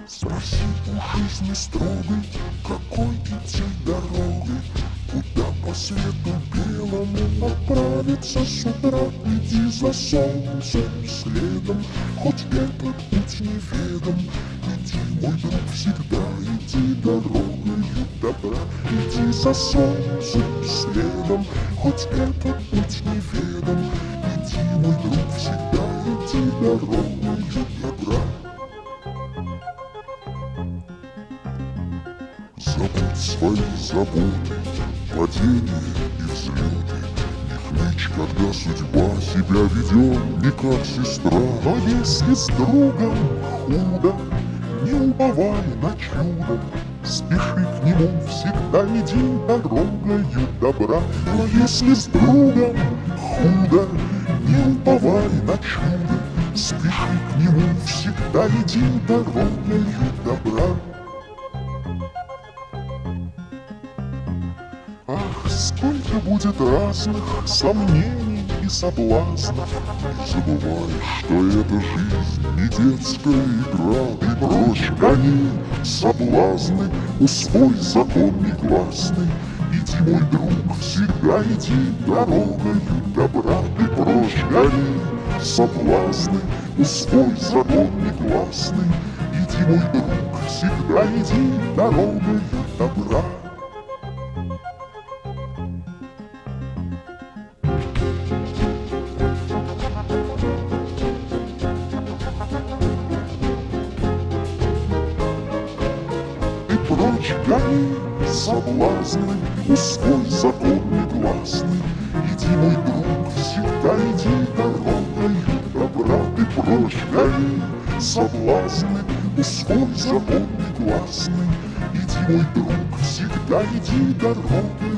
Спроси у жизни строгой, какой идти дорогой, куда по свету белому отправиться с утра. Иди за солнцем следом, хоть этот путь неведом. Иди, мой друг, всегда иди дорогою добра. Иди за солнцем следом, хоть этот путь неведом. Иди, мой друг, всегда иди дорогою добра. Забудь свои заботы, падения и взлеты. Не хнычь, когда судьба себя ведет не как сестра. Но если с другом худо, не уповай на чудо. Спеши к нему, всегда иди дорогою добра. Но если с другом худо, не уповай на чудо. Спеши к нему, всегда иди дорогою добра. Ах, сколько будет разных сомнений и соблазнов. Не забывай, что эта жизнь не детская игра. Ты прочь гони соблазны, усвой закон негласный. Иди, мой друг, всегда иди дорогою добра. Ты прочь гони соблазны, усвой закон негласный. Иди, мой друг, всегда иди дорогою добра. Прочь гони соблазны, усвой закон негласный. Иди, мой друг, всегда иди дорогою добра. Ты прочь гони соблазны, усвой закон негласный. Иди, мой друг, всегда иди дорогою